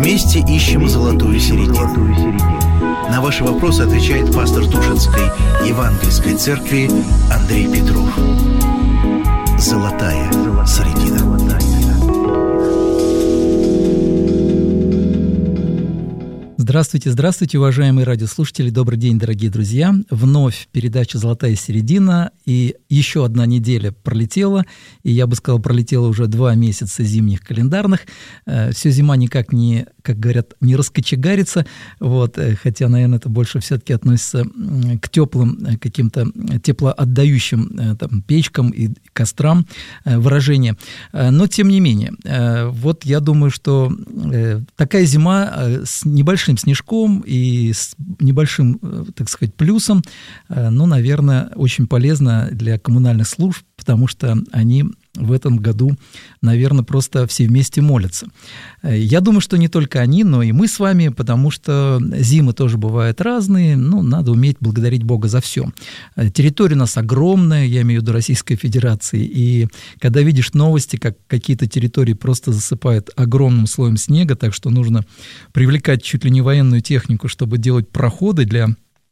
Вместе ищем золотую середину. На ваши вопросы отвечает пастор Тушинской Евангельской церкви Андрей Петров. Золотая середина. Здравствуйте, уважаемые радиослушатели. Добрый день, дорогие друзья. Вновь передача «Золотая середина». И еще одна неделя пролетела. И я бы сказал, пролетело уже 2 месяца зимних календарных. Все зима никак не, как говорят, не раскочегарится. Вот, хотя, наверное, это больше все-таки относится к теплым, каким-то теплоотдающим там, печкам и кострам выражение. Но, тем не менее, вот я думаю, что такая зима с небольшим снежком и с небольшим, так сказать, плюсом, ну, наверное, очень полезно для коммунальных служб, потому что они в этом году, наверное, просто все вместе молятся. Я думаю, что не только они, но и мы с вами, потому что зимы тоже бывают разные, ну, надо уметь благодарить Бога за все. Территория у нас огромная, я имею в виду Российской Федерации, и когда видишь новости, как какие-то территории просто засыпают огромным слоем снега, так что нужно привлекать чуть ли не военную технику, чтобы делать проходы для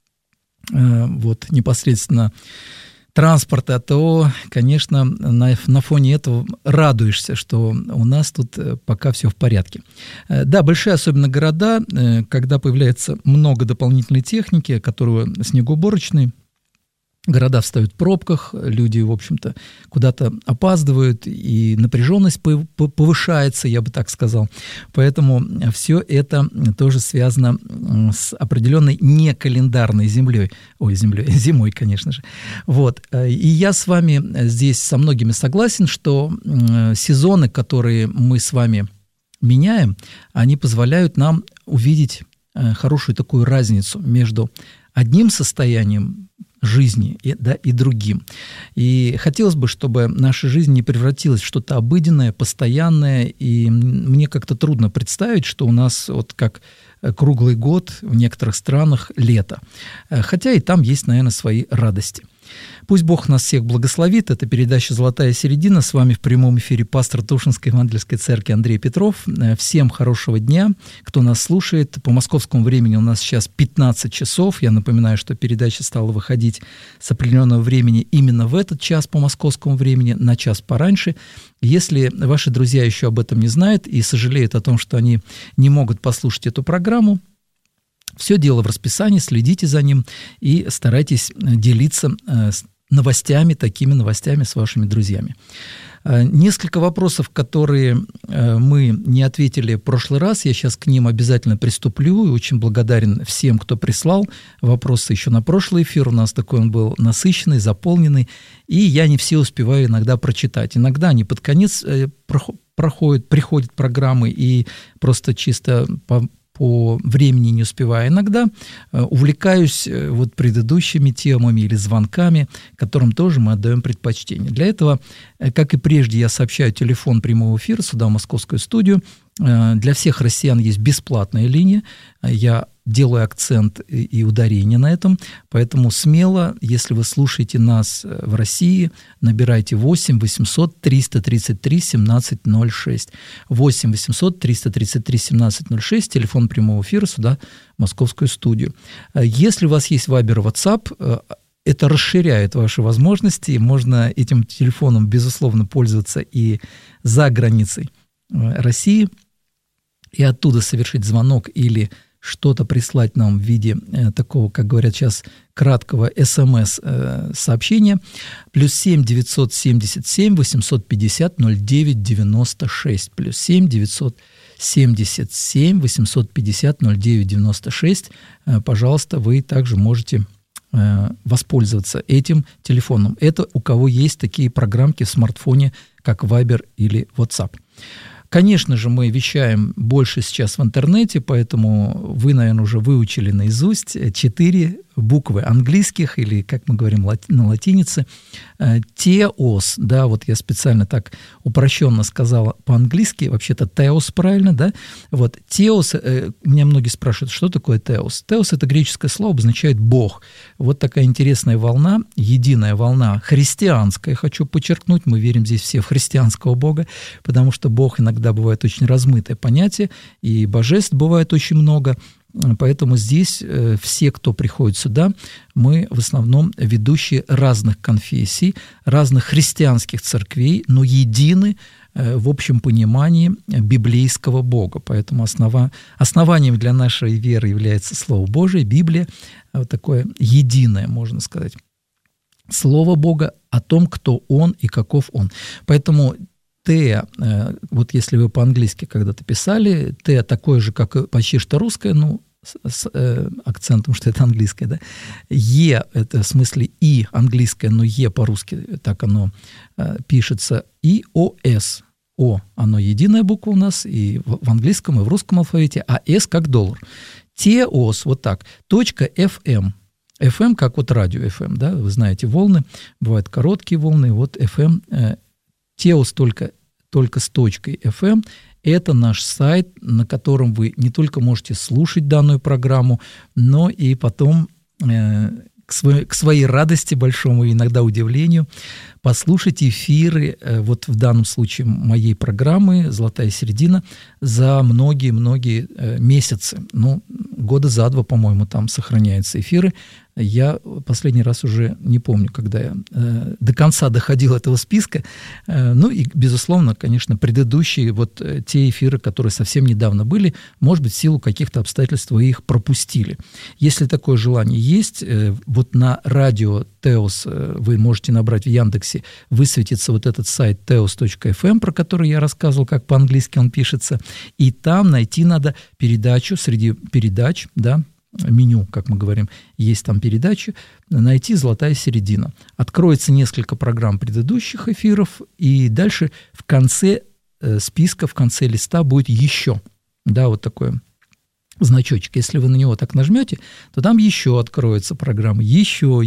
вот непосредственно транспорта, то, конечно, на фоне этого радуешься, что у нас тут пока все в порядке. Да, большие, особенно города, когда появляется много дополнительной техники, которую снегоуборочной, города встают в пробках, люди, в общем-то, куда-то опаздывают, и напряженность повышается, я бы так сказал. Поэтому все это тоже связано с определенной некалендарной зимой, конечно же. Вот. И я с вами здесь со многими согласен, что сезоны, которые мы с вами меняем, они позволяют нам увидеть хорошую такую разницу между одним состоянием жизни и другим. И хотелось бы, чтобы наша жизнь не превратилась в что-то обыденное, постоянное, и мне как-то трудно представить, что у нас вот как круглый год в некоторых странах лето. Хотя и там есть, наверное, свои радости. Пусть Бог нас всех благословит. Это передача «Золотая середина». С вами в прямом эфире пастор Тушинской Евангельской церкви Андрей Петров. Всем хорошего дня, кто нас слушает. По московскому времени у нас сейчас 15 часов. Я напоминаю, что передача стала выходить с определенного времени именно в этот час по московскому времени, на час пораньше. Если ваши друзья еще об этом не знают и сожалеют о том, что они не могут послушать эту программу, все дело в расписании, следите за ним и старайтесь делиться такими новостями с вашими друзьями. Несколько вопросов, которые мы не ответили в прошлый раз, я сейчас к ним обязательно приступлю и очень благодарен всем, кто прислал вопросы еще на прошлый эфир. У нас такой он был насыщенный, заполненный, и я не все успеваю иногда прочитать. Иногда они под конец приходят программы, и просто чисто по времени не успеваю. Иногда увлекаюсь вот предыдущими темами или звонками, которым тоже мы отдаем предпочтение. Для этого, как и прежде, я сообщаю телефон прямого эфира сюда, в московскую студию. Для всех россиян есть бесплатная линия. Я делаю акцент и ударение на этом, поэтому смело, если вы слушаете нас в России, набирайте 8 800 333 1706. 8 800 333 1706, телефон прямого эфира сюда, в московскую студию. Если у вас есть Viber, WhatsApp, это расширяет ваши возможности, можно этим телефоном, безусловно, пользоваться и за границей России, и оттуда совершить звонок или что-то прислать нам в виде такого, как говорят сейчас, краткого СМС-сообщения, +7 977 850 09 96, +7 977 850 09 96. Пожалуйста, вы также можете воспользоваться этим телефоном. Это у кого есть такие программки в смартфоне, как Viber или WhatsApp. Конечно же, мы вещаем больше сейчас в интернете, поэтому вы, наверное, уже выучили наизусть 4 буквы английских, или, как мы говорим на латинице, теос, да, вот я специально так упрощенно сказала по-английски, вообще-то теос правильно, да, вот теос, меня многие спрашивают, что такое теос? Теос — это греческое слово, обозначает Бог. Вот такая интересная волна, единая волна христианская, хочу подчеркнуть, мы верим здесь все в христианского Бога, потому что Бог иногда бывает очень размытое понятие, и божеств бывает очень много. Поэтому здесь все, кто приходит сюда, мы в основном ведущие разных конфессий, разных христианских церквей, но едины в общем понимании библейского Бога. Поэтому основанием для нашей веры является Слово Божие, Библия, вот такое единое, можно сказать, Слово Бога о том, кто Он и каков Он. Поэтому Т, вот если вы по-английски когда-то писали, Т такое же, как и почти что русское, ну, с акцентом, что это английское, да. Е — это в смысле И английское, но Е по-русски так оно пишется. И ОС. О, оно единая буква у нас и в английском, и в русском алфавите, а С как доллар. Теос, вот так, .fm. FM как вот радио FM, да, вы знаете волны, бывают короткие волны, вот FM. Теос только с точкой FM. Это наш сайт, на котором вы не только можете слушать данную программу, но и потом к своей радости большому и иногда удивлению послушать эфиры, вот в данном случае моей программы «Золотая середина», за многие-многие месяцы. Ну, года за 2, по-моему, там сохраняются эфиры. Я последний раз уже не помню, когда я до конца доходил этого списка. Ну и, безусловно, конечно, предыдущие, вот те эфиры, которые совсем недавно были, может быть, в силу каких-то обстоятельств вы их пропустили. Если такое желание есть, вот на радио Теос вы можете набрать в Яндексе, высветится вот этот сайт teos.fm, про который я рассказывал, как по-английски он пишется, и там найти надо передачу среди передач, да, меню, как мы говорим, есть там передачи, найти «Золотая середина». Откроется несколько программ предыдущих эфиров, и дальше в конце списка, в конце листа будет «Еще». Да, вот такой значочек. Если вы на него так нажмете, то там еще откроется программа, еще,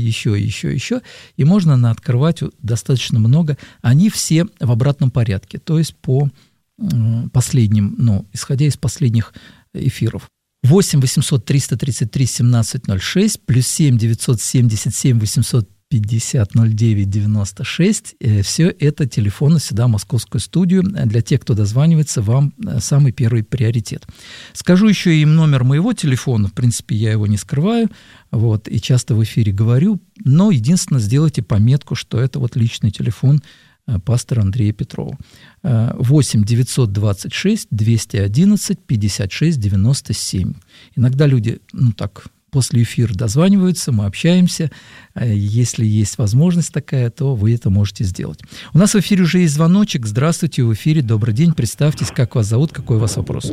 и можно открывать достаточно много. Они все в обратном порядке, то есть по последним, ну, исходя из последних эфиров. 8 800 333 1706 плюс 7 977 850 09 96. Все это телефоны сюда, в московскую студию. Для тех, кто дозванивается, вам самый первый приоритет. Скажу еще и номер моего телефона. В принципе, я его не скрываю. Вот, и часто в эфире говорю. Но единственное, сделайте пометку, что это вот личный телефон пастора Андрея Петрова. 8 926 211 56 97. Иногда люди, ну так, после эфира дозваниваются, мы общаемся. Если есть возможность такая, то вы это можете сделать. У нас в эфире уже есть звоночек. Здравствуйте, в эфире. Добрый день. Представьтесь, как вас зовут, какой у вас вопрос?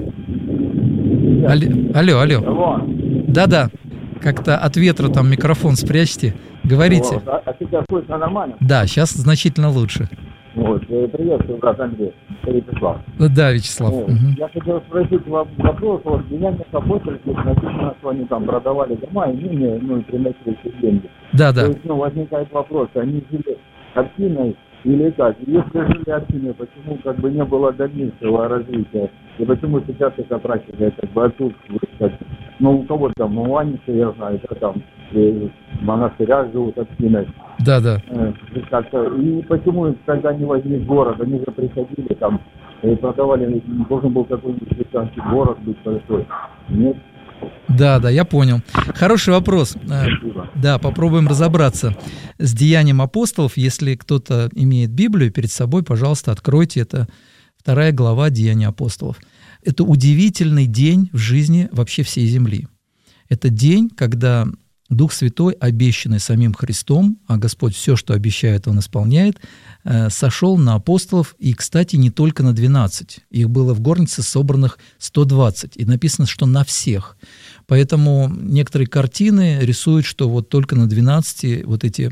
Алло. Да-да. Как-то от ветра там микрофон спрячьте. Говорите. А сейчас слышно нормально? Да, сейчас значительно лучше. Вот, приветствую, брат Андрей, Вячеслав. Да, Вячеслав. Вот. Я хотел спросить вопрос, вот деяния апостольских написано, что они там продавали дома, имения, ну и приносили все деньги. Да. То есть, возникает вопрос, они жили общиной или как? Если жили общиной, почему как бы не было дальнейшего развития? И почему сейчас эта практика как бы отсутствует? Ну, у кого там, у Аниса, я знаю, да, там в монастырях живут общиной. Да. И почему, когда они возник город, они же приходили там и продавали, должен был какой-нибудь христианский город быть большой. Нет? Да, я понял. Хороший вопрос. Спасибо. Да, попробуем разобраться с деянием апостолов. Если кто-то имеет Библию перед собой, пожалуйста, откройте. Это 2 глава Деяний апостолов. Это удивительный день в жизни вообще всей земли. Это день, когда Дух Святой, обещанный самим Христом, а Господь все, что обещает, Он исполняет, сошел на апостолов, и, кстати, не только на 12. Их было в горнице собранных 120, и написано, что на всех. Поэтому некоторые картины рисуют, что вот только на 12 вот эти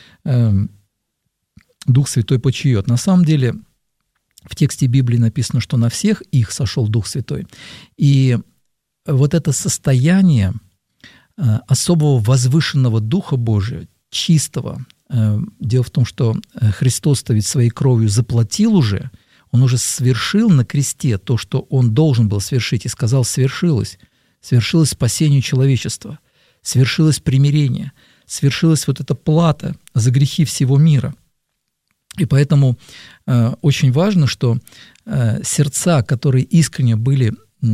Дух Святой почиет. На самом деле в тексте Библии написано, что на всех их сошел Дух Святой. И вот это состояние особого возвышенного Духа Божия, чистого. Дело в том, что Христос-то ведь своей кровью заплатил уже, Он уже совершил на кресте то, что Он должен был совершить, и сказал: «Свершилось». Свершилось спасение человечества, свершилось примирение, свершилась вот эта плата за грехи всего мира. И поэтому очень важно, что сердца, которые искренне были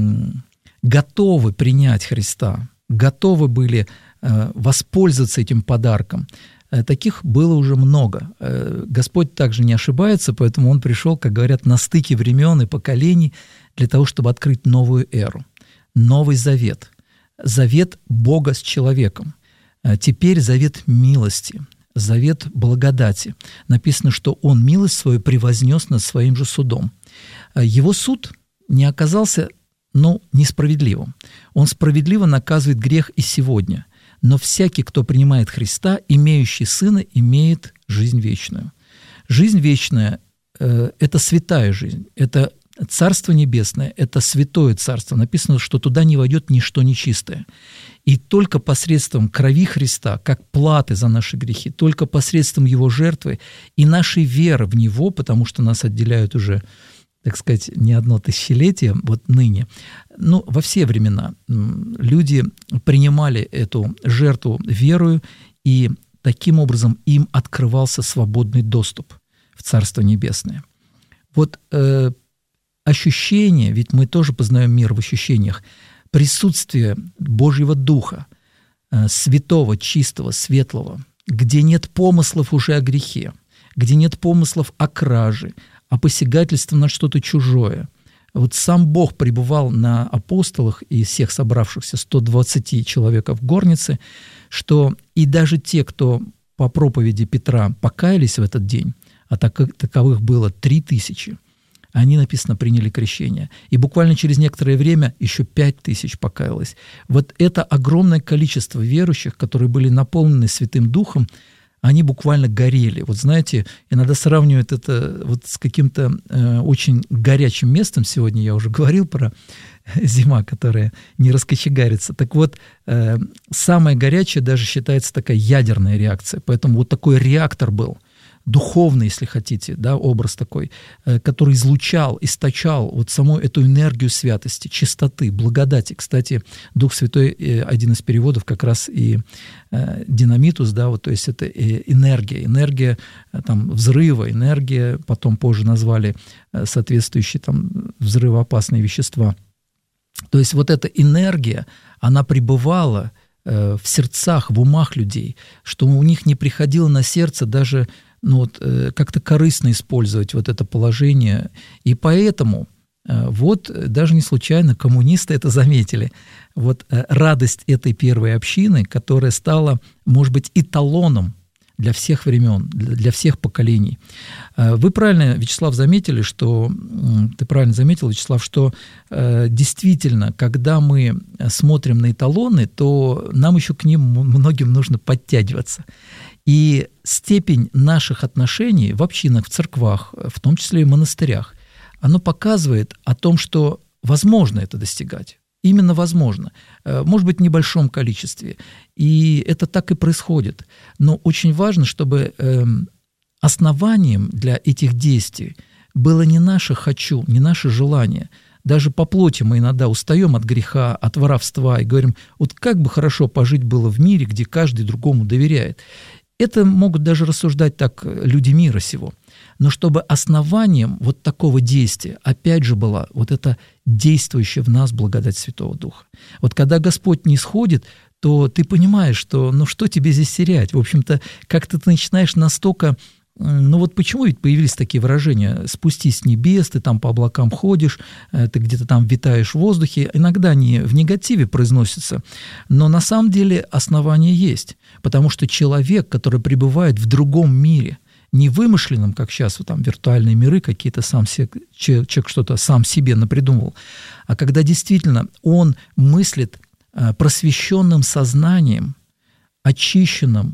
готовы принять Христа, готовы были воспользоваться этим подарком, таких было уже много. Господь также не ошибается, поэтому Он пришел, как говорят, на стыке времен и поколений для того, чтобы открыть новую эру, новый завет, завет Бога с человеком. Теперь завет милости, завет благодати. Написано, что Он милость свою превознес над своим же судом. Его суд не оказался, несправедливым. Он справедливо наказывает грех и сегодня. Но всякий, кто принимает Христа, имеющий Сына, имеет жизнь вечную. Жизнь вечная – это святая жизнь, это Царство Небесное – это святое Царство. Написано, что туда не войдет ничто нечистое. И только посредством крови Христа, как платы за наши грехи, только посредством Его жертвы и нашей веры в Него, потому что нас отделяют уже, так сказать, не одно тысячелетие, вот ныне, во все времена люди принимали эту жертву верою, и таким образом им открывался свободный доступ в Царство Небесное. Вот ощущение, ведь мы тоже познаем мир в ощущениях, присутствие Божьего Духа, святого, чистого, светлого, где нет помыслов уже о грехе, где нет помыслов о краже, о посягательстве на что-то чужое. Вот сам Бог пребывал на апостолах и всех собравшихся 120 человек в горнице, что и даже те, кто по проповеди Петра покаялись в этот день, а таковых было 3000, они, написано, приняли крещение. И буквально через некоторое время еще 5000 покаялось. Вот это огромное количество верующих, которые были наполнены Святым Духом, они буквально горели. Вот знаете, иногда сравнивают это вот с каким-то очень горячим местом. Сегодня я уже говорил про зима, которая не раскочегарится. Так вот, самая горячая даже считается такая ядерная реакция. Поэтому вот такой реактор был, духовный, если хотите, да, образ такой, который излучал, источал вот саму эту энергию святости, чистоты, благодати. Кстати, Дух Святой, один из переводов как раз и динамитус, да, вот, то есть это энергия там, взрыва, энергия, потом позже назвали соответствующие там взрывоопасные вещества. То есть вот эта энергия, она пребывала в сердцах, в умах людей, что у них не приходило на сердце даже как-то корыстно использовать вот это положение. И поэтому вот даже не случайно коммунисты это заметили. Вот радость этой первой общины, которая стала, может быть, эталоном для всех времен, для всех поколений. Вы правильно, Вячеслав, заметили, что действительно, когда мы смотрим на эталоны, то нам еще к ним многим нужно подтягиваться. И степень наших отношений в общинах, в церквах, в том числе и в монастырях, оно показывает о том, что возможно это достигать. Именно возможно. Может быть, в небольшом количестве. И это так и происходит. Но очень важно, чтобы основанием для этих действий было не наше «хочу», не наше желание. Даже по плоти мы иногда устаем от греха, от воровства и говорим, вот как бы хорошо пожить было в мире, где каждый другому доверяет. Это могут даже рассуждать так люди мира сего. Но чтобы основанием вот такого действия, опять же, была вот эта действующая в нас благодать Святого Духа. Вот когда Господь не сходит, то ты понимаешь, что что тебе здесь терять? В общем-то, как-то ты начинаешь настолько... почему ведь появились такие выражения? «Спустись с небес», ты там по облакам ходишь, ты где-то там витаешь в воздухе. Иногда они в негативе произносятся, но на самом деле основание есть. Потому что человек, который пребывает в другом мире, не вымышленном, как сейчас вот там виртуальные миры какие-то, человек что-то сам себе напридумывал, а когда действительно он мыслит просвещенным сознанием, очищенным,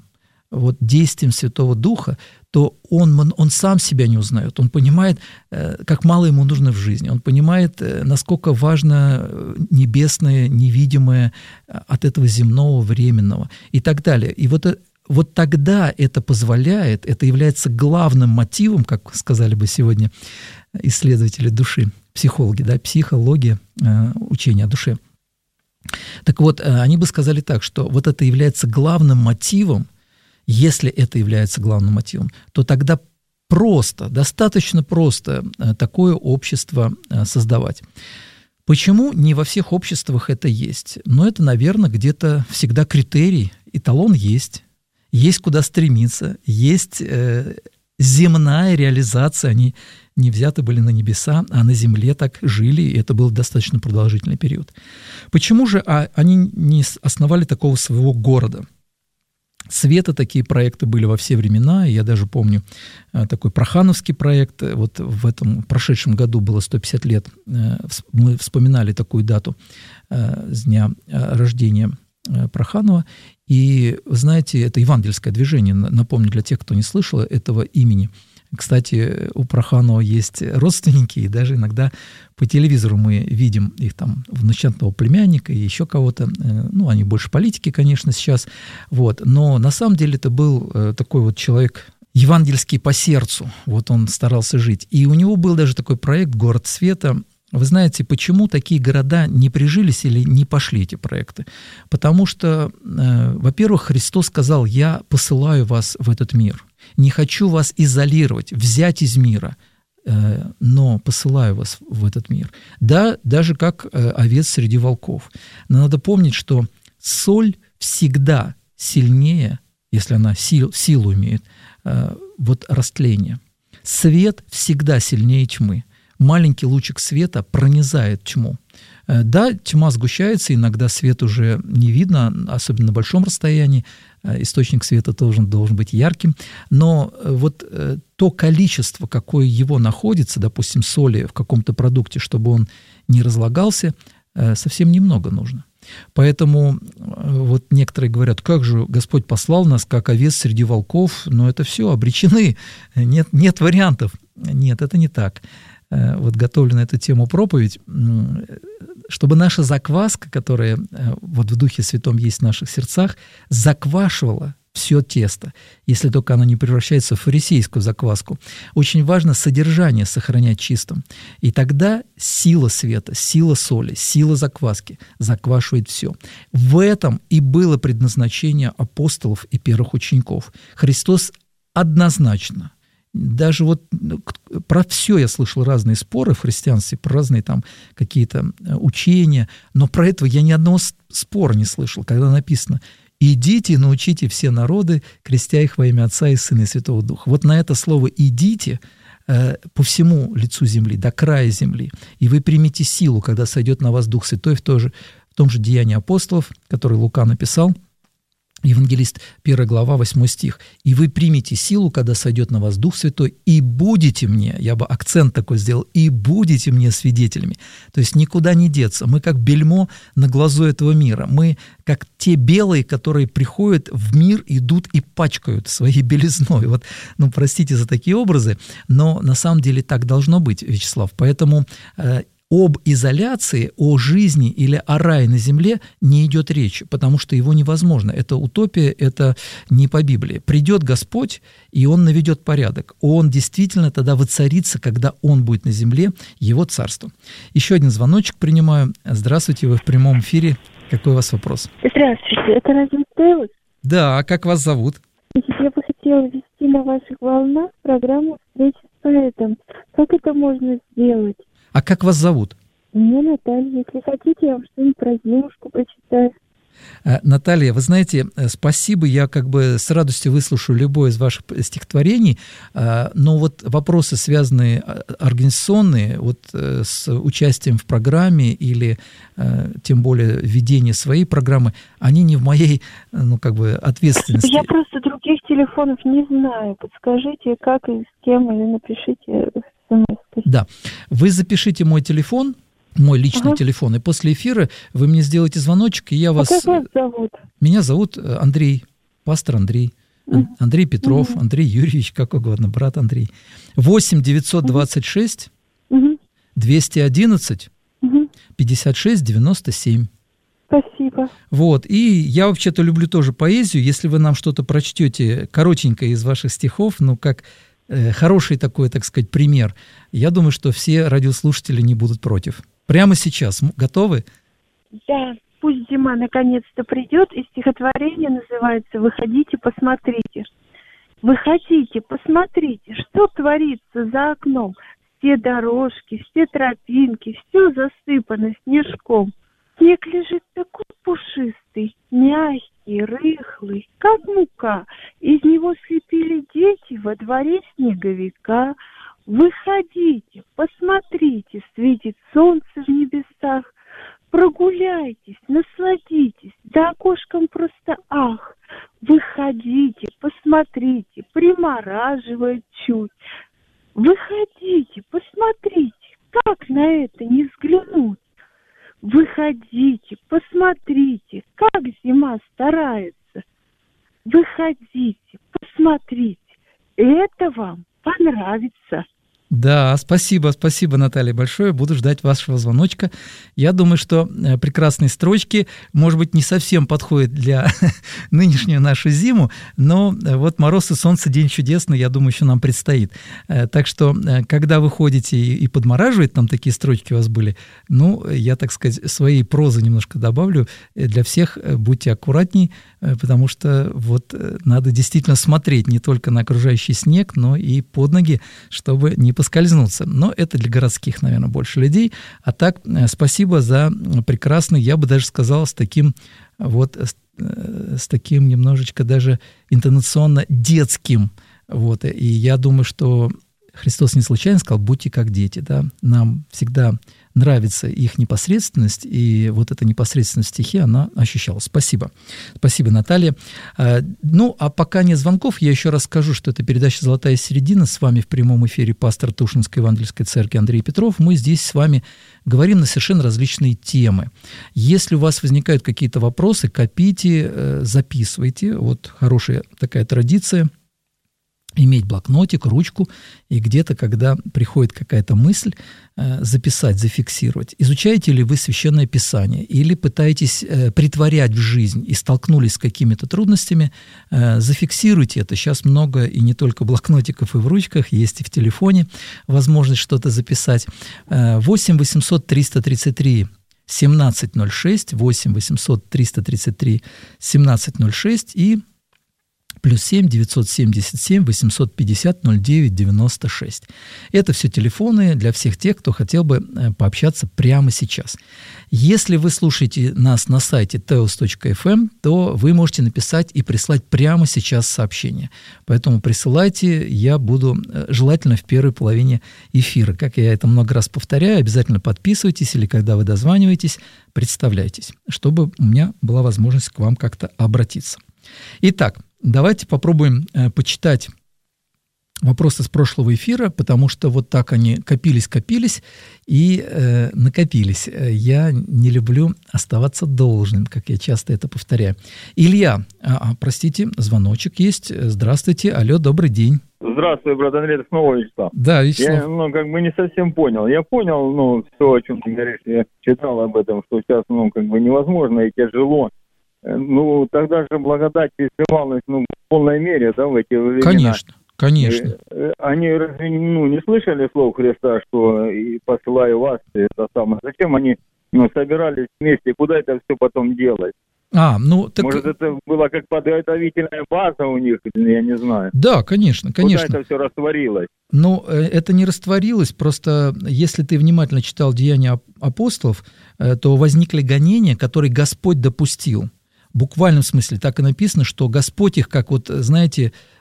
вот действием Святого Духа, то он сам себя не узнает. Он понимает, как мало ему нужно в жизни. Он понимает, насколько важно небесное, невидимое от этого земного, временного и так далее. И вот тогда это позволяет, это является главным мотивом, как сказали бы сегодня исследователи души, психологи, да, психология, учение о душе. Так вот, они бы сказали так, что вот это является главным мотивом. Если это является главным мотивом, то тогда достаточно просто такое общество создавать. Почему не во всех обществах это есть? Но это, наверное, где-то всегда критерий, эталон есть куда стремиться, есть земная реализация, они не взяты были на небеса, а на земле так жили, и это был достаточно продолжительный период. Почему же они не основали такого своего города? Света такие проекты были во все времена, и я даже помню такой прохановский проект, вот в этом прошедшем году было 150 лет, мы вспоминали такую дату с дня рождения Проханова, и, вы знаете, это евангельское движение, напомню для тех, кто не слышал этого имени. Кстати, у Проханова есть родственники, и даже иногда по телевизору мы видим их там, внучатого племянника и еще кого-то. Ну, они больше политики, конечно, сейчас. Вот. Но на самом деле это был такой вот человек евангельский по сердцу. Вот он старался жить. И у него был даже такой проект «Город света». Вы знаете, почему такие города не прижились или не пошли эти проекты? Потому что, во-первых, Христос сказал: «Я посылаю вас в этот мир. Не хочу вас изолировать, взять из мира, но посылаю вас в этот мир». Да, даже как овец среди волков. Но надо помнить, что соль всегда сильнее, если она силу имеет, вот растление. Свет всегда сильнее тьмы. Маленький лучик света пронизает тьму. Да, тьма сгущается, иногда свет уже не видно, особенно на большом расстоянии. Источник света должен быть ярким. Но вот то количество, какое его находится, допустим, соли в каком-то продукте, чтобы он не разлагался, совсем немного нужно. Поэтому вот некоторые говорят: как же Господь послал нас, как овец среди волков, но это все, обречены, нет вариантов. Нет, это не так. Вот готовлю на эту тему проповедь, чтобы наша закваска, которая вот в Духе Святом есть в наших сердцах, заквашивала все тесто, если только оно не превращается в фарисейскую закваску. Очень важно содержание сохранять чистым. И тогда сила света, сила соли, сила закваски заквашивает все. В этом и было предназначение апостолов и первых учеников. Христос однозначно, даже вот про все я слышал разные споры в христианстве, про разные там какие-то учения, но про это я ни одного спора не слышал, когда написано: «Идите и научите все народы, крестя их во имя Отца и Сына и Святого Духа». Вот на это слово «идите» по всему лицу земли, до края земли, и вы примете силу, когда сойдет на вас Дух Святой, в том же Деянии апостолов, который Лука написал, евангелист, 1 глава, 8 стих. «И вы примете силу, когда сойдет на вас Дух Святой, и будете мне», я бы акцент такой сделал, «и будете мне свидетелями». То есть никуда не деться. Мы как бельмо на глазу этого мира. Мы как те белые, которые приходят в мир, идут и пачкают своей белизной. Вот, простите за такие образы, но на самом деле так должно быть, Вячеслав. Поэтому об изоляции, о жизни или о рае на земле не идет речи, потому что его невозможно. Это утопия, это не по Библии. Придет Господь, и Он наведет порядок. Он действительно тогда воцарится, когда Он будет на земле, Его царство. Еще один звоночек принимаю. Здравствуйте, вы в прямом эфире. Какой у вас вопрос? Здравствуйте, это разве Теус? Да, а как вас зовут? Я бы хотела вести на ваших волнах программу «Встречи с поэтом». Как это можно сделать? А как вас зовут? Меня Наталья. Если хотите, я вам что-нибудь про девушку прочитаю. Наталья, вы знаете, спасибо, я как бы с радостью выслушаю любое из ваших стихотворений, но вот вопросы, связанные организационные, вот с участием в программе или тем более ведение своей программы, они не в моей, ответственности. Я просто других телефонов не знаю. Подскажите, как и с кем, или напишите смс. Да, вы запишите мой телефон, мой личный телефон, и после эфира вы мне сделаете звоночек, и я вас... Как вас зовут? Меня зовут Андрей, пастор Андрей. Андрей Петров, Андрей Юрьевич, как угодно, брат Андрей. 8 926 211 56 97. Спасибо. Вот, и я вообще-то люблю тоже поэзию. Если вы нам что-то прочтете коротенькое из ваших стихов, ну, как хороший такой, так сказать, пример, я думаю, что все радиослушатели не будут против. Прямо сейчас. Готовы? Да. Пусть зима наконец-то придет, и стихотворение называется «Выходите, посмотрите». Выходите, посмотрите, что творится за окном. Все дорожки, все тропинки, все засыпано снежком. Снег лежит такой пушистый, мягкий, рыхлый, как мука. Из него слепили дети во дворе снеговика. Выходите, посмотрите, светит солнце в небесах. Прогуляйтесь, насладитесь, за окошком просто ах. Выходите, посмотрите, примораживает чуть. Выходите, посмотрите, как на это не взглянуть. Выходите, посмотрите, как зима старается. Выходите, посмотрите, это вам понравится. Да, спасибо, Наталья, большое. Буду ждать вашего звоночка. Я думаю, что прекрасные строчки, может быть, не совсем подходят для нынешнюю нашу зиму, но вот мороз и солнце, день чудесный, я думаю, еще нам предстоит. Так что, когда вы ходите и подмораживает, там такие строчки у вас были, ну, я, так сказать, своей прозы немножко добавлю. Для всех будьте аккуратней, потому что вот надо действительно смотреть не только на окружающий снег, но и под ноги, чтобы не поскользнуться. Но это для городских, наверное, больше людей. А так, спасибо за прекрасный, я бы даже сказал, с таким немножечко даже интонационно детским. Вот. И я думаю, что Христос не случайно сказал: будьте как дети. Да? Нам всегда нравится их непосредственность, и вот эта непосредственность в стихе, она ощущалась. Спасибо. Спасибо, Наталья. Ну, а пока нет звонков, я еще раз скажу, что это передача «Золотая середина». С вами в прямом эфире пастор Тушинской Евангельской церкви Андрей Петров. Мы здесь с вами говорим на совершенно различные темы. Если у вас возникают какие-то вопросы, копите, записывайте. Вот хорошая такая традиция — иметь блокнотик, ручку, и где-то, когда приходит какая-то мысль, записать, зафиксировать. Изучаете ли вы Священное Писание или пытаетесь притворять в жизнь и столкнулись с какими-то трудностями, зафиксируйте это. Сейчас много и не только блокнотиков и в ручках, есть и в телефоне возможность что-то записать. 8 800 333 1706, 8 800 333 1706 и +7 977 850 09 96. Это все телефоны для всех тех, кто хотел бы пообщаться прямо сейчас. Если вы слушаете нас на сайте teos.fm, то вы можете написать и прислать прямо сейчас сообщение. Поэтому присылайте, я буду желательно в первой половине эфира. Как я это много раз повторяю, обязательно подписывайтесь или когда вы дозваниваетесь, представляйтесь, чтобы у меня была возможность к вам как-то обратиться. Итак, давайте попробуем почитать вопросы с прошлого эфира, потому что вот так они копились и накопились. Я не люблю оставаться должным, как я часто это повторяю. Илья, простите, звоночек есть. Здравствуйте, алло, добрый день. Здравствуй, брат Андрей, это снова Вячеслав. Да, Вячеслав. Я, не совсем понял. Я понял, все, о чем ты говоришь, я читал об этом, что сейчас, невозможно и тяжело. Тогда же благодать изливалась, в полной мере, да, в эти времена. Конечно. Они не слышали слов Христа, что и посылаю вас, это самое. Зачем они собирались вместе, куда это все потом делать? Может, это была как подготовительная база у них, я не знаю. Да, конечно. Куда это все растворилось? Это не растворилось, просто если ты внимательно читал «Деяния апостолов», то возникли гонения, которые Господь допустил. В буквальном смысле так и написано, что Господь их, как знаете,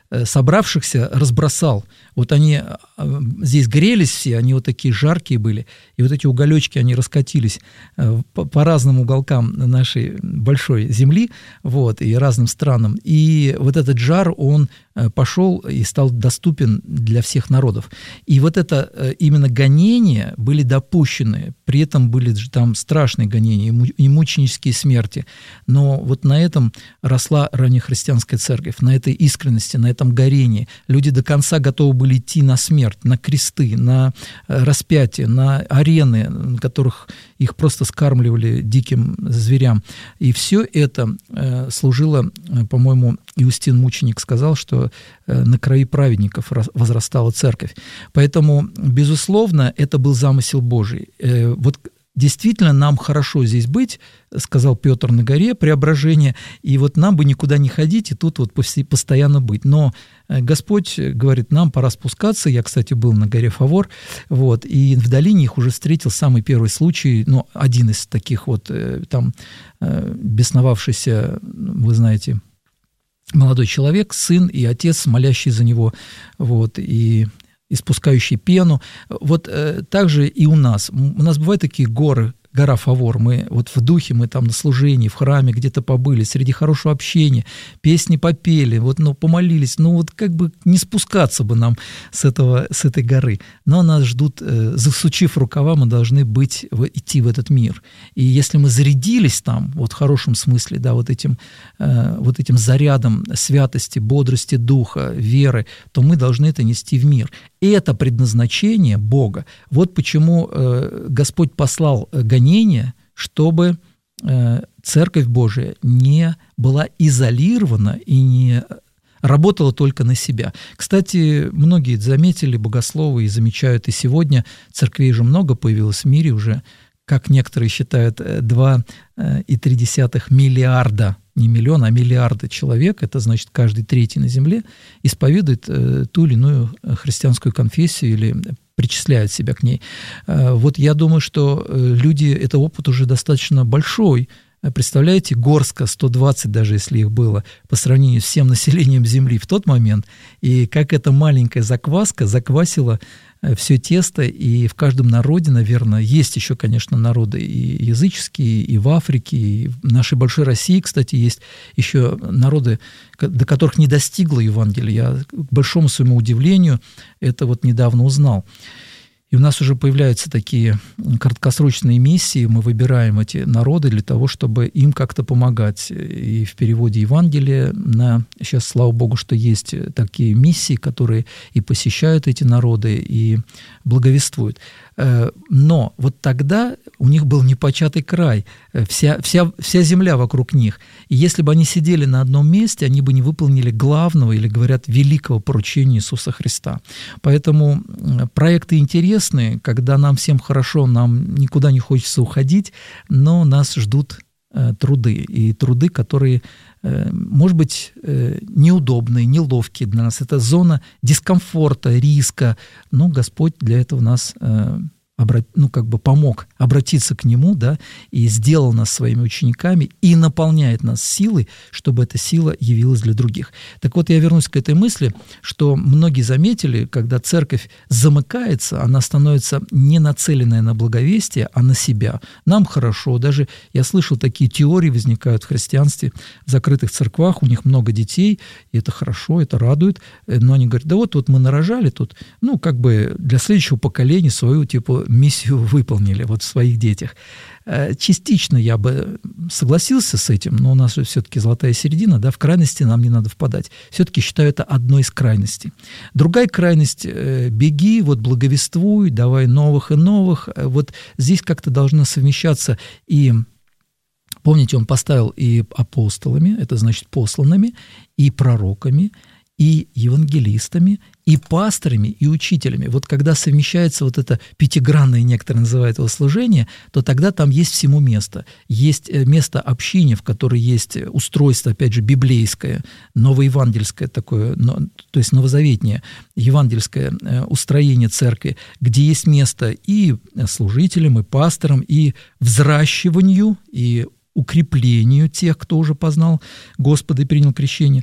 собравшихся разбросал. Вот они здесь грелись все, они вот такие жаркие были, и вот эти уголечки, они раскатились по разным уголкам нашей большой земли, вот, и разным странам. И вот этот жар, он пошел и стал доступен для всех народов. И вот это именно гонения были допущены, при этом были там страшные гонения и мученические смерти. Но вот на этом росла раннехристианская церковь, на этой искренности, на этом горении. Люди до конца готовы были идти на смерть, на кресты, на распятие, на арены, на которых их просто скармливали диким зверям. И все это служило, по-моему, Иустин Мученик сказал, что на крови праведников возрастала церковь. Поэтому, безусловно, это был замысел Божий. Вот действительно, нам хорошо здесь быть, сказал Петр на горе, преображение, и вот нам бы никуда не ходить, и тут вот постоянно быть. Но Господь говорит, нам пора спускаться. Я, кстати, был на горе Фавор, вот, и в долине их уже встретил самый первый случай, ну, один из таких вот, там, бесновавшийся, вы знаете, молодой человек, сын и отец, молящий за него, вот, и испускающий пену. Вот также и у нас. У нас бывают такие горы, гора Фавор, мы вот в духе, мы там на служении, в храме где-то побыли, среди хорошего общения, песни попели, вот, ну, помолились, ну, вот как бы не спускаться бы нам с этой горы, но нас ждут, засучив рукава, мы должны идти в этот мир. И если мы зарядились там, вот в хорошем смысле, да, вот этим зарядом святости, бодрости духа, веры, то мы должны это нести в мир. И это предназначение Бога. Вот почему Господь послал гонения, чтобы Церковь Божия не была изолирована и не работала только на себя. Кстати, многие заметили, богословы, и замечают и сегодня, церквей же много появилось в мире уже, как некоторые считают, 2,3 миллиарда, не миллиона, а миллиарда человек, это значит каждый третий на земле, исповедует ту или иную христианскую конфессию или причисляет себя к ней. Вот я думаю, что люди, это опыт уже достаточно большой. Представляете, горстка, 120 даже, если их было, по сравнению с всем населением Земли в тот момент, и как эта маленькая закваска заквасила все тесто, и в каждом народе, наверное, есть еще, конечно, народы и языческие, и в Африке, и в нашей большой России, кстати, есть еще народы, до которых не достигло Евангелие. Я, к большому своему удивлению, это вот недавно узнал. И у нас уже появляются такие краткосрочные миссии, мы выбираем эти народы для того, чтобы им как-то помогать. И в переводе Евангелия, сейчас, слава Богу, что есть такие миссии, которые и посещают эти народы, и благовествуют. Но вот тогда у них был непочатый край, вся земля вокруг них. И если бы они сидели на одном месте, они бы не выполнили главного, или, говорят, великого поручения Иисуса Христа. Поэтому проекты интересные, когда нам всем хорошо, нам никуда не хочется уходить, но нас ждут труды, и труды, которые, может быть, неудобные, неловкие для нас. Это зона дискомфорта, риска, но Господь для этого нас помог обратиться к Нему, да, и сделал нас своими учениками, и наполняет нас силой, чтобы эта сила явилась для других. Так вот, я вернусь к этой мысли, что многие заметили, когда церковь замыкается, она становится не нацеленная на благовестие, а на себя. Нам хорошо, даже я слышал, такие теории возникают в христианстве, в закрытых церквах, у них много детей, и это хорошо, это радует, но они говорят, да вот мы нарожали тут, для следующего поколения свою, миссию выполнили в своих детях. Частично я бы согласился с этим, но у нас же все-таки золотая середина, да, в крайности нам не надо впадать. Все-таки считаю это одной из крайностей. Другая крайность – беги, благовествуй, давай новых и новых. Вот здесь как-то должно совмещаться и, помните, он поставил и апостолами, это значит посланными, и пророками, и евангелистами, и пасторами, и учителями. Вот когда совмещается это пятигранное, некоторые называют его, служение, то тогда там есть всему место. Есть место общине, в которой есть устройство, опять же, библейское, новоевангельское такое, то есть новозаветнее, евангельское устроение церкви, где есть место и служителям, и пасторам, и взращиванию, и укреплению тех, кто уже познал Господа и принял крещение.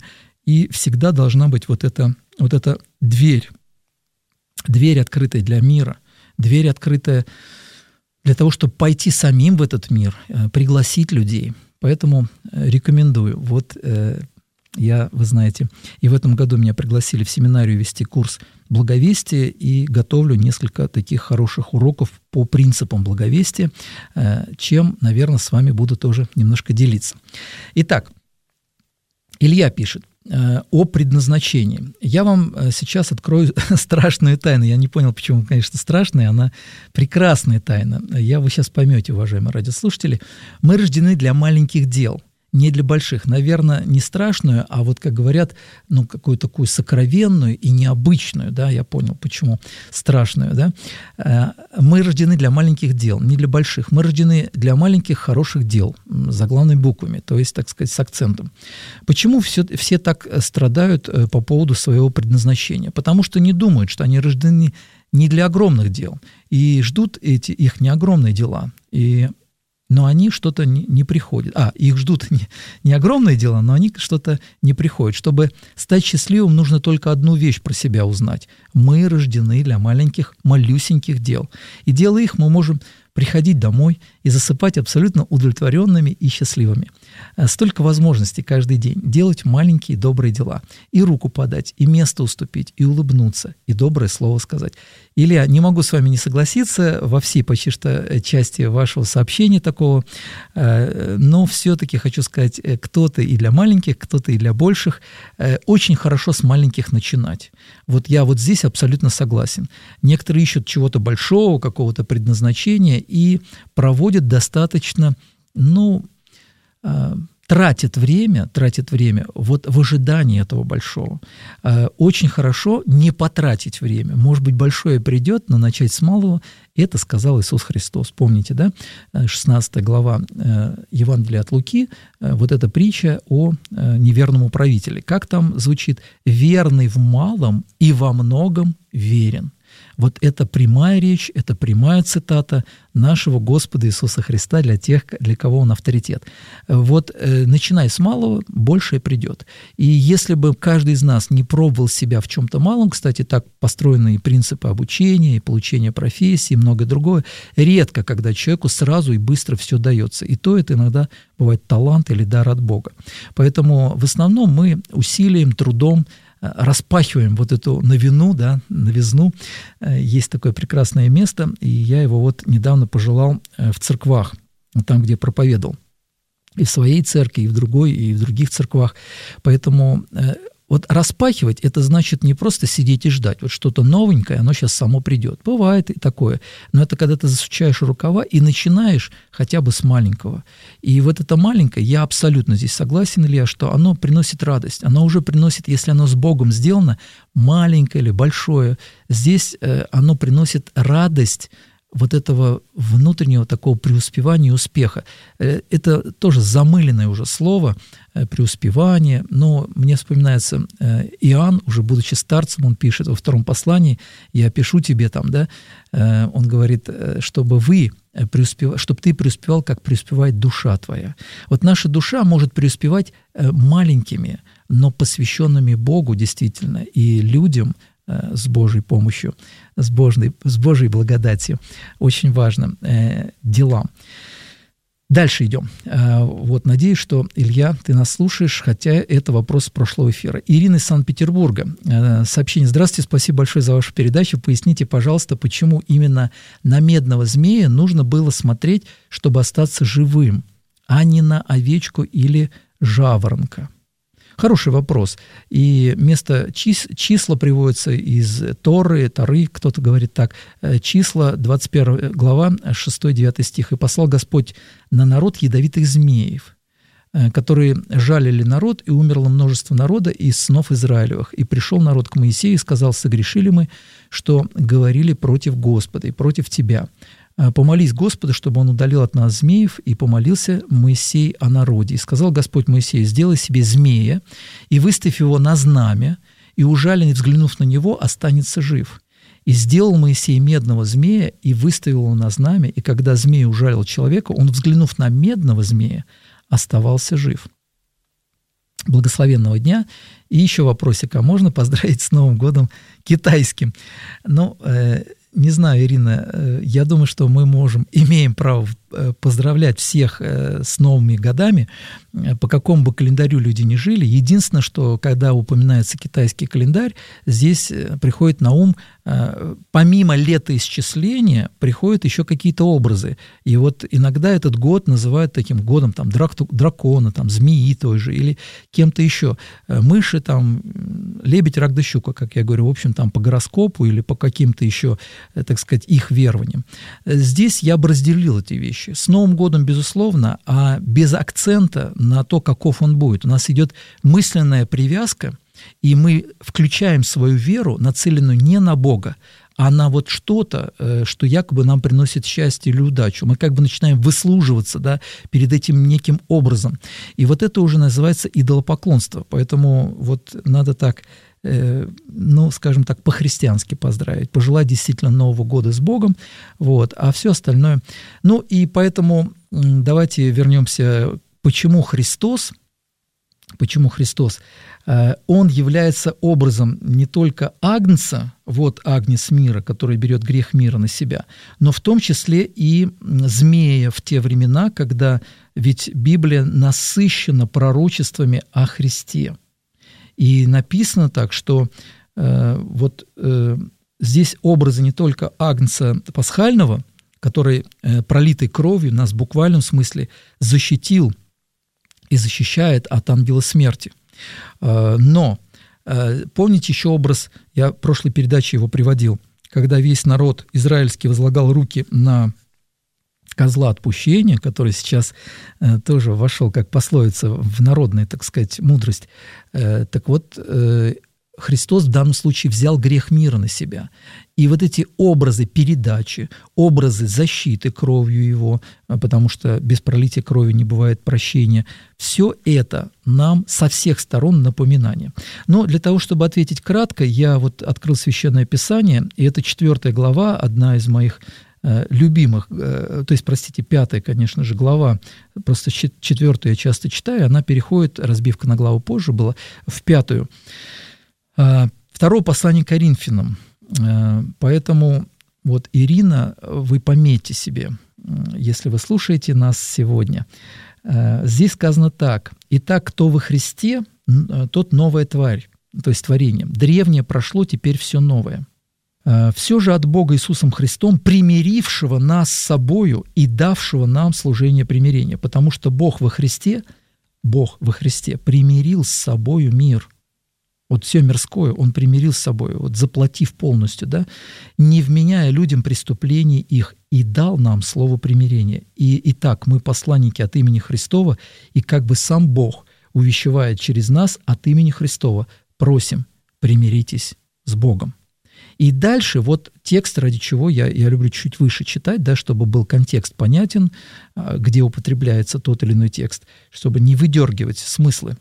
И всегда должна быть вот эта дверь открытая для мира, дверь открытая для того, чтобы пойти самим в этот мир, пригласить людей. Поэтому рекомендую. Вот вы знаете, и в этом году меня пригласили в семинарию вести курс благовестия, и готовлю несколько таких хороших уроков по принципам благовестия, чем, наверное, с вами буду тоже немножко делиться. Итак, Илья пишет о предназначении. Я вам сейчас открою страшную тайну. Я не понял, почему, конечно, страшная, она прекрасная тайна. Вы сейчас поймете, уважаемые радиослушатели. Мы рождены для маленьких дел, не для больших. Наверное, не страшную, а вот, как говорят, какую-то такую сокровенную и необычную, да, я понял, почему страшную, да. Мы рождены для маленьких дел, не для больших. Мы рождены для маленьких хороших дел, заглавными буквами, то есть, так сказать, с акцентом. Почему все так страдают по поводу своего предназначения? Потому что не думают, что они рождены не для огромных дел, и ждут их не огромные дела, но они что-то не приходят. Их ждут не огромные дела, но они что-то не приходят. Чтобы стать счастливым, нужно только одну вещь про себя узнать. Мы рождены для маленьких, малюсеньких дел. И делая их, мы можем приходить домой и засыпать абсолютно удовлетворенными и счастливыми. Столько возможностей каждый день делать маленькие добрые дела. И руку подать, и место уступить, и улыбнуться, и доброе слово сказать. Илья, не могу с вами не согласиться во всей почти что части вашего сообщения такого, но все-таки хочу сказать, кто-то и для маленьких, кто-то и для больших. Очень хорошо с маленьких начинать. Вот я вот здесь абсолютно согласен. Некоторые ищут чего-то большого, какого-то предназначения и проводят достаточно, тратят время вот в ожидании этого большого. Очень хорошо не потратить время. Может быть, большое придет, но начать с малого. Это сказал Иисус Христос. Помните, да? 16 глава Евангелия от Луки, вот эта притча о неверном управителе. Как там звучит? «Верный в малом и во многом верен». Вот это прямая речь, это прямая цитата нашего Господа Иисуса Христа для тех, для кого Он авторитет. Вот начинай с малого, большее придет. И если бы каждый из нас не пробовал себя в чем-то малом, кстати, так построены и принципы обучения, и получения профессии, и многое другое, редко, когда человеку сразу и быстро все дается. И то это иногда бывает талант или дар от Бога. Поэтому в основном мы усилием, трудом распахиваем вот эту новизну. Есть такое прекрасное место, и я его вот недавно пожелал в церквах, там, где проповедовал. И в своей церкви, и в другой, и в других церквах. Поэтому вот распахивать – это значит не просто сидеть и ждать. Вот что-то новенькое, оно сейчас само придет. Бывает и такое. Но это когда ты засучаешь рукава и начинаешь хотя бы с маленького. И вот это маленькое, я абсолютно здесь согласен, Илья, что оно приносит радость. Оно уже приносит, если оно с Богом сделано, маленькое или большое, здесь оно приносит радость вот этого внутреннего такого преуспевания и успеха. Это тоже замыленное уже слово, преуспевание, но мне вспоминается Иоанн, уже будучи старцем, он пишет во втором послании, «Я пишу тебе там», да, он говорит, чтобы ты преуспевал, как преуспевает душа твоя. Вот наша душа может преуспевать маленькими, но посвященными Богу действительно и людям, с Божьей помощью, с Божьей благодатью, очень важным делам. Дальше идем. Вот, надеюсь, что, Илья, ты нас слушаешь, хотя это вопрос прошлого эфира. Ирина из Санкт-Петербурга. Сообщение. Здравствуйте, спасибо большое за вашу передачу. Поясните, пожалуйста, почему именно на медного змея нужно было смотреть, чтобы остаться живым, а не на овечку или жаворонка? Хороший вопрос. И место числа приводится из Торы, кто-то говорит так, числа, 21 глава, 6-9 стих. «И послал Господь на народ ядовитых змеев, которые жалили народ, и умерло множество народа из сынов Израилевых. И пришел народ к Моисею и сказал: согрешили мы, что говорили против Господа и против тебя. Помолись Господу, чтобы он удалил от нас змеев, и помолился Моисей о народе. И сказал Господь Моисею: сделай себе змея, и выставь его на знамя, и ужаленный, взглянув на него, останется жив. И сделал Моисей медного змея, и выставил его на знамя, и когда змей ужалил человека, он, взглянув на медного змея, оставался жив». благословенного дня. И еще вопросик, а можно поздравить с Новым годом китайским? Ну, не знаю, Ирина, я думаю, что мы имеем право поздравлять всех с новыми годами, по какому бы календарю люди ни жили. Единственное, что когда упоминается китайский календарь, здесь приходит на ум, помимо летоисчисления, приходят еще какие-то образы. И вот иногда этот год называют таким годом там, дракона, там, змеи той же, или кем-то еще. Мыши, там, лебедь, рак да щука, как я говорю, в общем, там, по гороскопу или по каким-то еще, так сказать, их верованиям. Здесь я бы разделил эти вещи. С Новым годом, безусловно, а без акцента на то, каков он будет. У нас идет мысленная привязка, и мы включаем свою веру, нацеленную не на Бога, а на вот что-то, что якобы нам приносит счастье или удачу. Мы как бы начинаем выслуживаться, да, перед этим неким образом. И вот это уже называется идолопоклонство. Поэтому вот надо так, ну, скажем так, по-христиански поздравить, пожелать действительно Нового года с Богом, вот, а все остальное. Ну, и поэтому давайте вернемся, почему Христос, он является образом не только Агнца, вот Агнец мира, который берет грех мира на себя, но в том числе и змея в те времена, когда ведь Библия насыщена пророчествами о Христе. И написано так, что здесь образы не только Агнца Пасхального, который пролитой кровью нас в буквальном смысле защитил и защищает от ангела смерти. Но помните еще образ, я в прошлой передаче его приводил, когда весь народ израильский возлагал руки на козла отпущения, который сейчас тоже вошел, как пословица, в народную, так сказать, мудрость. Так вот, Христос в данном случае взял грех мира на себя. И вот эти образы передачи, образы защиты кровью Его, потому что без пролития крови не бывает прощения, все это нам со всех сторон напоминание. Но для того, чтобы ответить кратко, я вот открыл Священное Писание, и это 4 глава, одна из моих любимых, то есть, простите, 5, конечно же, глава, просто 4 я часто читаю, она переходит, разбивка на главу позже была, в 5. Второе послание к Коринфянам. Поэтому вот, Ирина, вы пометьте себе, если вы слушаете нас сегодня. Здесь сказано так: «Итак, кто во Христе, тот новая тварь», то есть творение. «Древнее прошло, теперь все новое». «Все же от Бога Иисусом Христом, примирившего нас с собою и давшего нам служение примирения, потому что Бог во Христе примирил с собою мир». Вот все мирское Он примирил с собой, вот заплатив полностью, да, не вменяя людям преступлений их, и дал нам слово примирения. Итак, мы посланники от имени Христова, и как бы сам Бог увещевает через нас от имени Христова: просим, примиритесь с Богом. И дальше вот текст, ради чего я люблю чуть выше читать, да, чтобы был контекст понятен, где употребляется тот или иной текст, чтобы не выдергивать смыслы.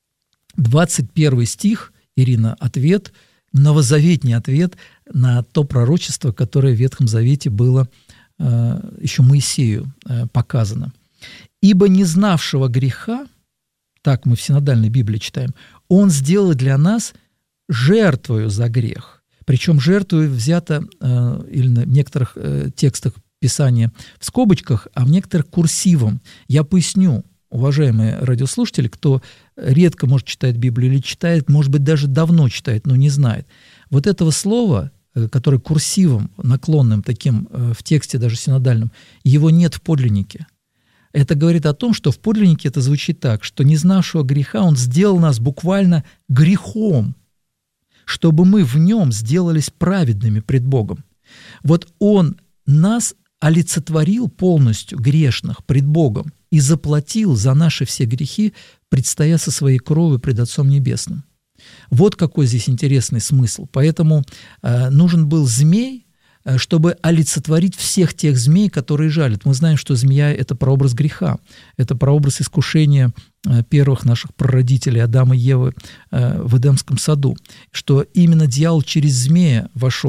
21 стих, Ирина, ответ, новозаветний ответ на то пророчество, которое в Ветхом Завете было еще Моисею показано. «Ибо не знавшего греха», так мы в синодальной Библии читаем, «Он сделал для нас жертвою за грех». Причем жертвою взято или в некоторых текстах Писания в скобочках, а в некоторых курсивом. Я поясню, уважаемые радиослушатели, кто редко может читать Библию или читает, может быть, даже давно читает, но не знает. Вот этого слова, которое курсивом, наклонным таким в тексте даже синодальном, его нет в подлиннике. Это говорит о том, что в подлиннике это звучит так, что не знавшего греха Он сделал нас буквально грехом, чтобы мы в Нем сделались праведными пред Богом. Вот Он нас олицетворил полностью грешных пред Богом и заплатил за наши все грехи, предстоя со своей кровью пред Отцом Небесным. Вот какой здесь интересный смысл. Поэтому нужен был змей, чтобы олицетворить всех тех змей, которые жалят. Мы знаем, что змея – это прообраз греха, это прообраз искушения первых наших прародителей Адама и Евы в Эдемском саду, что именно дьявол через змея вошел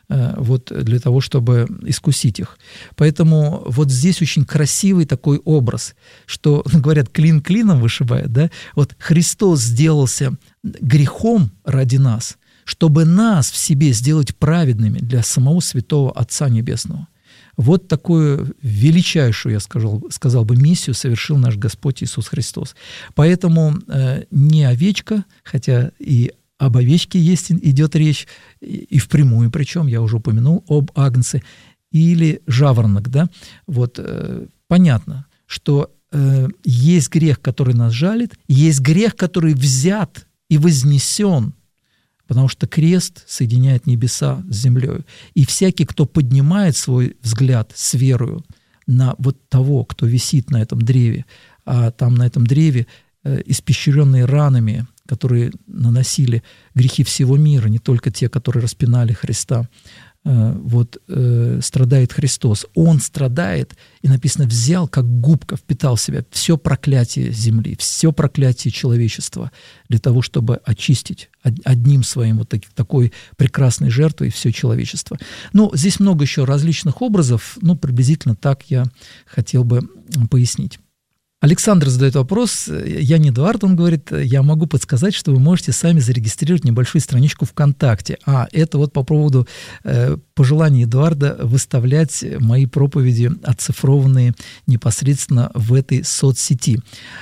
вот для того, чтобы искусить их. Поэтому вот здесь очень красивый такой образ, что, говорят, клин клином вышибает, да? Вот Христос сделался грехом ради нас, чтобы нас в себе сделать праведными для самого святого Отца Небесного. Вот такую величайшую, я сказал бы, миссию совершил наш Господь Иисус Христос. Поэтому не овечка, хотя и об овечке идет речь, и впрямую, причем я уже упомянул об агнце, или жаворонок, да, вот понятно, что есть грех, который нас жалит, есть грех, который взят и вознесен, потому что крест соединяет небеса с землей. И всякий, кто поднимает свой взгляд с верою на вот того, кто висит на этом древе, а там на этом древе испещренные ранами, которые наносили грехи всего мира, не только те, которые распинали Христа, страдает Христос. Он страдает, и написано, взял, как губка, впитал в себя все проклятие земли, все проклятие человечества для того, чтобы очистить одним своим вот такой прекрасной жертвой все человечество. Ну, здесь много еще различных образов, приблизительно так я хотел бы пояснить. Александр задает вопрос, я не Эдуард, он говорит, я могу подсказать, что вы можете сами зарегистрировать небольшую страничку ВКонтакте. Это вот по поводу пожелания Эдуарда выставлять мои проповеди, оцифрованные непосредственно в этой соцсети.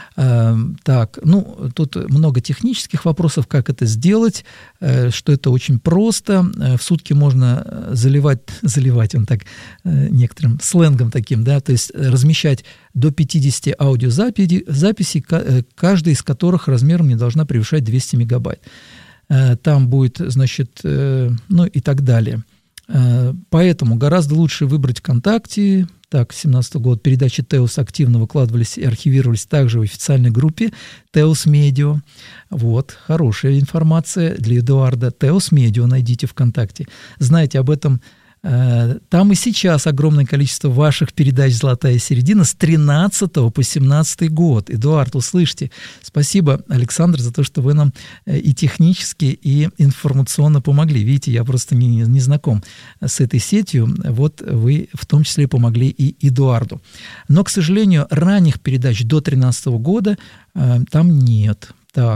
Тут много технических вопросов, как это сделать, что это очень просто. В сутки можно заливать, он так некоторым сленгом таким, да, то есть размещать до 50 аудиозаписей, каждая из которых размером не должна превышать 200 мегабайт. Там будет, значит, и так далее. Поэтому гораздо лучше выбрать ВКонтакте. Так, 2017 года передачи Теос активно выкладывались и архивировались также в официальной группе Теос Медиа. Вот, хорошая информация для Эдуарда. Теос Медиа найдите ВКонтакте. Знаете об этом. Там и сейчас огромное количество ваших передач «Золотая середина» с 13 по 17 год. Эдуард, услышьте. Спасибо, Александр, за то, что вы нам и технически, и информационно помогли. Видите, я просто не знаком с этой сетью. Вот вы в том числе помогли и Эдуарду. Но, к сожалению, ранних передач до 2013 года там нет.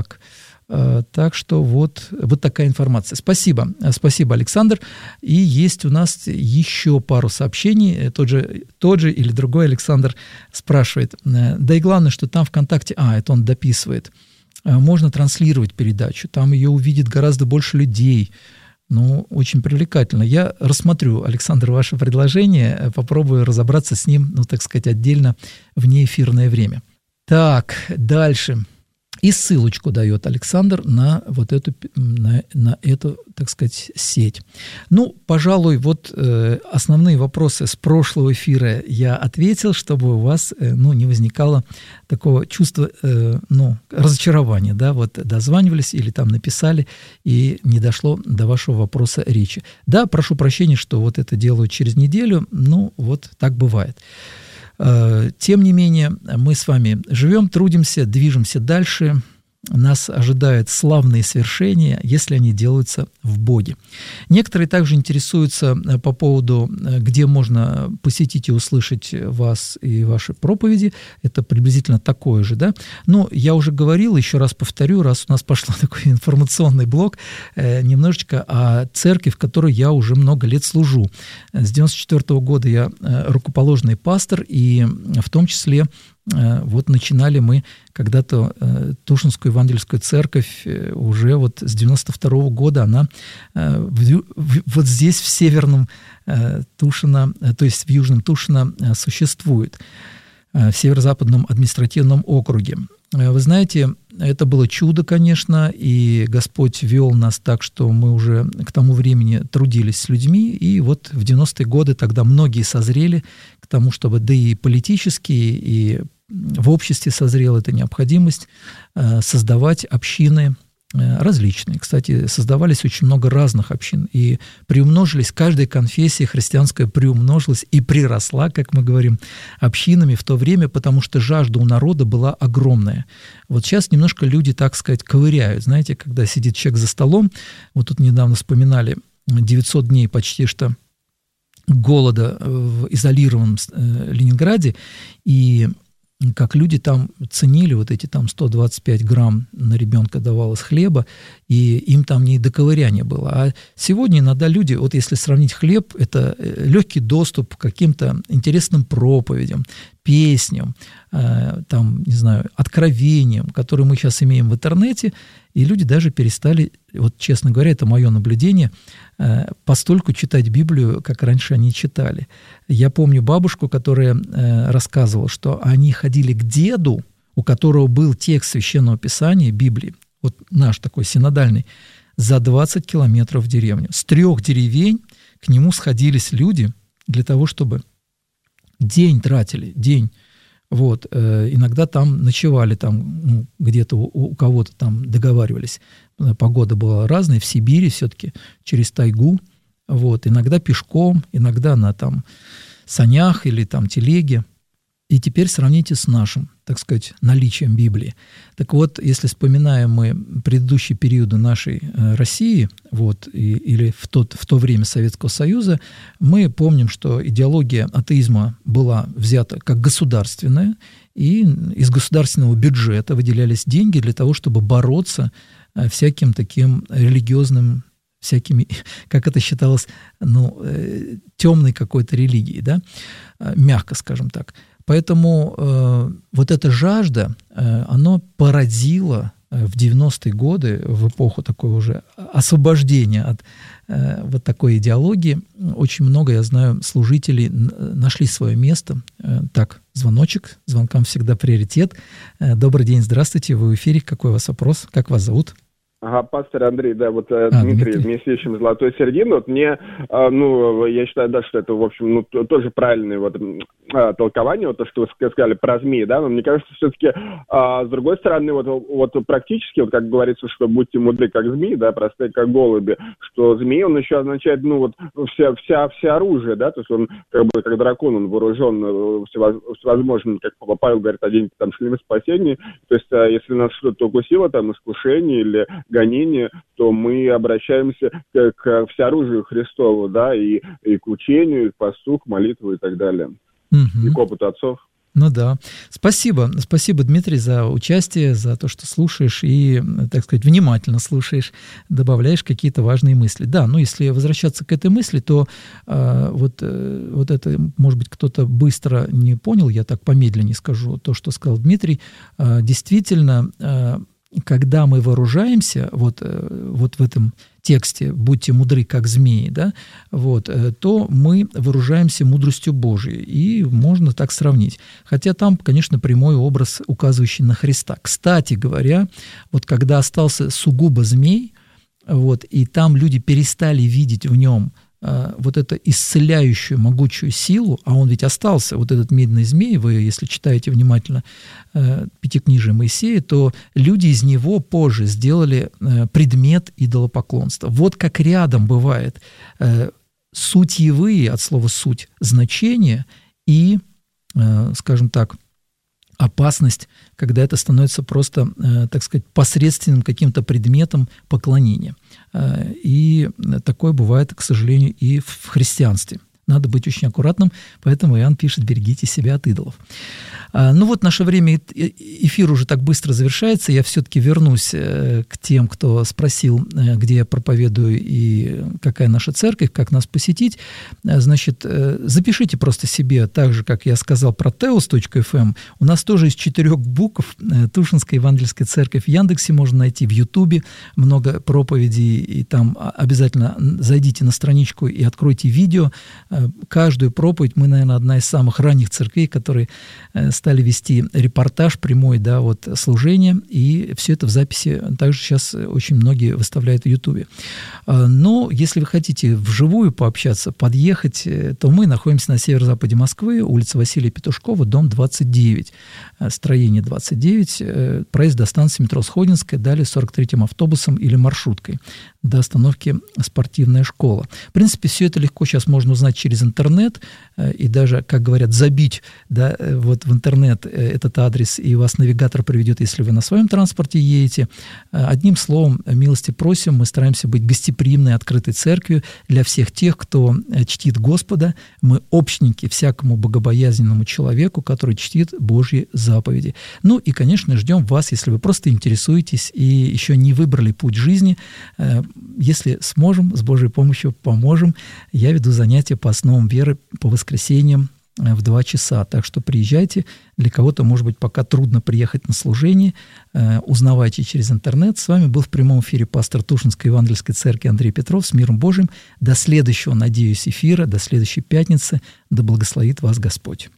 Так что вот такая информация. Спасибо, Александр. И есть у нас еще пару сообщений. Тот же или другой Александр спрашивает. Да и главное, что там ВКонтакте, это он дописывает, можно транслировать передачу, там ее увидит гораздо больше людей. Очень привлекательно. Я рассмотрю, Александр, ваше предложение, попробую разобраться с ним, отдельно в неэфирное время. Так, дальше. И ссылочку дает Александр на эту, сеть. Пожалуй, основные вопросы с прошлого эфира я ответил, чтобы у вас, не возникало такого чувства, разочарования, да, дозванивались или там написали, и не дошло до вашего вопроса речи. Да, прошу прощения, что это делаю через неделю, так бывает. Тем не менее, мы с вами живем, трудимся, движемся дальше. Нас ожидают славные свершения, если они делаются в Боге. Некоторые также интересуются по поводу, где можно посетить и услышать вас и ваши проповеди. Это приблизительно такое же, да? Я уже говорил, еще раз повторю, раз у нас пошел такой информационный блок, немножечко о церкви, в которой я уже много лет служу. С 1994 года я рукоположный пастор, и в том числе начинали мы когда-то Тушинскую евангельскую церковь уже с 92 года, она здесь, в северном Тушино, то есть в южном Тушино существует, в северо-западном административном округе. Вы знаете, это было чудо, конечно, и Господь вел нас так, что мы уже к тому времени трудились с людьми, и в 90-е годы тогда многие созрели к тому, чтобы, да и политически, и в обществе созрела эта необходимость создавать общины различные. Кстати, создавались очень много разных общин, и приумножились, каждая конфессия христианская приумножилась и приросла, как мы говорим, общинами в то время, потому что жажда у народа была огромная. Сейчас немножко люди, так сказать, ковыряют. Знаете, когда сидит человек за столом, тут недавно вспоминали 900 дней почти что голода в изолированном Ленинграде, и как люди там ценили вот эти там 125 грамм на ребенка давалось хлеба, и им там не до ковыряния было. А сегодня иногда люди, вот если сравнить хлеб, это легкий доступ к каким-то интересным проповедям, песням, там, не знаю, откровениям, которые мы сейчас имеем в интернете, и люди даже перестали, вот честно говоря, это мое наблюдение, постольку читать Библию, как раньше они читали. Я помню бабушку, которая рассказывала, что они ходили к деду, у которого был текст Священного Писания, Библии, вот наш такой синодальный, за 20 километров в деревню. С 3 деревень к нему сходились люди для того, чтобы день тратили, день. Вот, иногда там ночевали, там где-то у кого-то там договаривались. Погода была разная, в Сибири все-таки, через тайгу. Вот, иногда пешком, иногда на там санях или там телеге. И теперь сравните с нашим, так сказать, наличием Библии. Так вот, если вспоминаем мы предыдущие периоды нашей России, вот, или в то время Советского Союза, мы помним, что идеология атеизма была взята как государственная, и из государственного бюджета выделялись деньги для того, чтобы бороться всяким таким религиозным, всякими, как это считалось, темной какой-то религией, да, мягко скажем так. Поэтому вот эта жажда, она породила в 90-е годы, в эпоху такой уже освобождения от вот такой идеологии, очень много, я знаю, служителей нашли свое место. Так, звоночек, звонкам всегда приоритет. Добрый день, здравствуйте, вы в эфире, какой у вас вопрос, как вас зовут? Ага, пастор Андрей, да, вот Дмитрий, вместе ищем золотую середину. Вот мне, я считаю, да, что это, в общем, тоже правильное вот толкование, вот то, что вы сказали про змеи, да, но мне кажется, все-таки, с другой стороны, вот практически, вот как говорится, что будьте мудры, как змеи, да, простые, как голуби, что змеи, он еще означает, все оружие, да, то есть он, как бы, как дракон, он вооружен всевозможным, как Павел говорит, оденьте там шлемы спасения, то есть, если нас что-то укусило, там, искушение или гонение, то мы обращаемся к всеоружию Христову, да, и к учению, и к посту, к молитву и так далее. И к опыту отцов. Ну да. Спасибо, Дмитрий, за участие, за то, что слушаешь и, так сказать, внимательно слушаешь, добавляешь какие-то важные мысли. Да, если возвращаться к этой мысли, то вот это, может быть, кто-то быстро не понял, я так помедленнее скажу то, что сказал Дмитрий. Действительно, когда мы вооружаемся, вот в этом тексте «Будьте мудры, как змеи», да, то мы вооружаемся мудростью Божией, и можно так сравнить. Хотя там, конечно, прямой образ, указывающий на Христа. Кстати говоря, вот когда остался сугубо змей, и там люди перестали видеть в нем вот эту исцеляющую, могучую силу, а он ведь остался, вот этот медный змей, вы, если читаете внимательно Пятикнижие Моисея, то люди из него позже сделали предмет идолопоклонства. Вот как рядом бывает сутьевые, от слова «суть», значения и, скажем так, опасность, когда это становится просто, так сказать, посредственным каким-то предметом поклонения. И такое бывает, к сожалению, и в христианстве. Надо быть очень аккуратным, поэтому Иоанн пишет: берегите себя от идолов. Наше время, эфир уже так быстро завершается, я все-таки вернусь к тем, кто спросил, где я проповедую и какая наша церковь, как нас посетить. Значит, запишите просто себе, так же, как я сказал про teos.fm, у нас тоже из 4 букв Тушинская Евангельская церковь. В Яндексе можно найти, в Ютубе много проповедей, и там обязательно зайдите на страничку и откройте видео. Каждую проповедь, мы, наверное, одна из самых ранних церквей, которые стали вести репортаж прямой, да, служения, и все это в записи также сейчас очень многие выставляют в Ютубе. Но если вы хотите вживую пообщаться, подъехать, то мы находимся на северо-западе Москвы, улица Василия Петушкова, дом 29, строение 29, проезд до станции метро Сходинская, далее 43-м автобусом или маршруткой до остановки «Спортивная школа». В принципе, все это легко сейчас можно узнать через через интернет, и даже, как говорят, забить, да, вот в интернет этот адрес, и вас навигатор приведет, если вы на своем транспорте едете. Одним словом, милости просим, мы стараемся быть гостеприимной, открытой церковью для всех тех, кто чтит Господа. Мы общники всякому богобоязненному человеку, который чтит Божьи заповеди. Ну и, конечно, ждем вас, если вы просто интересуетесь и еще не выбрали путь жизни. Если сможем, с Божьей помощью поможем. Я веду занятия по основам веры по воскресеньям в 2 часа. Так что приезжайте. Для кого-то, может быть, пока трудно приехать на служение. Узнавайте через интернет. С вами был в прямом эфире пастор Тушинской Евангельской церкви Андрей Петров. С миром Божьим. До следующего, надеюсь, эфира, до следующей пятницы. Да благословит вас Господь.